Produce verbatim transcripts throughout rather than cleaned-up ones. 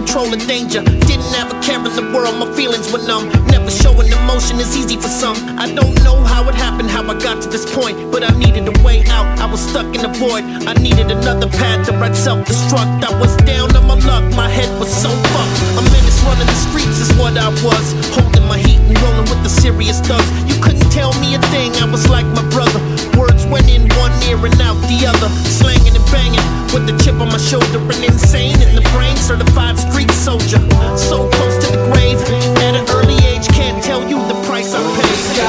control of danger. Didn't have a care in the world, my feelings were numb. Never showing emotion is easy for some. I don't know how it happened, how I got to this point, but I needed a way out, I was stuck in a void. I needed another path to right self-destruct. I was down on my luck, my head was so fucked. A menace running the streets is what I was, holding my heat and rolling with the serious thugs. You couldn't tell me a thing, I was like my brother. Words went in one ear and out the other, slanging and banging with the chip on my shoulder. And insane in the brain, certified street soldier. So close to the grave, at an early age, can't tell you the price I paid.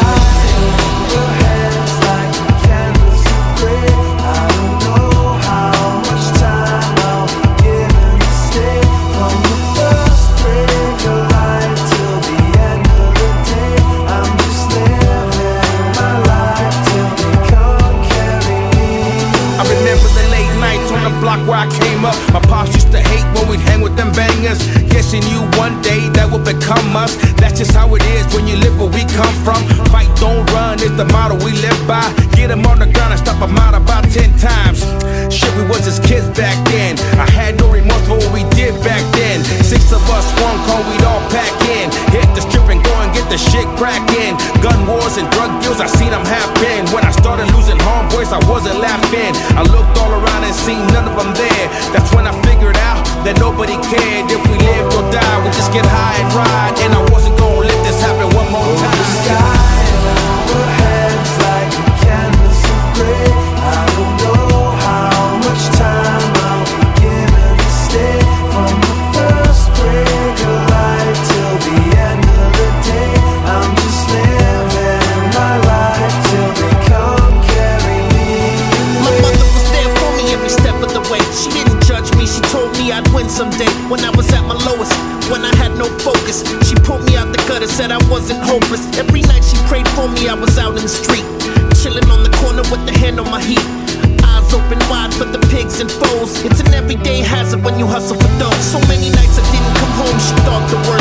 Where I came up, my pops used to hate when we'd hang with them bangers. Yes, he knew one day that would become us. That's just how it is when you live where we come from. Fight, don't run is the motto we live by. Get him on the ground and stop him out about ten times. Shit, we was just kids back then. I had no remorse for what we did back then. Six of us, one call, we'd all pack in. Hit the strip and go and get the shit crackin'. Gun wars and drug deals, I seen them happen. When I started losing homeboys, I wasn't laughing. I looked all around and seen none of them there. That's when I figured out that nobody cared if we lived or died. We just get high and ride, and I wasn't gonna let this happen one more time. The sky overhead's like a canvas of gray. I don't know how much time I'll be given to stay. From the first break of light till the end of the day, I'm just living my life till they come carry me away. My mother was there for me every step of the way. She didn't judge me, she told me I'd win someday. When I was at my lowest, when I had no focus, she pulled me out the gutter, said I wasn't hopeless. Every night she prayed for me, I was out in the street, chilling on the corner with the hand on my heat. Eyes open wide for the pigs and foes. It's an everyday hazard when you hustle for dough. So many nights I didn't come home, she thought the world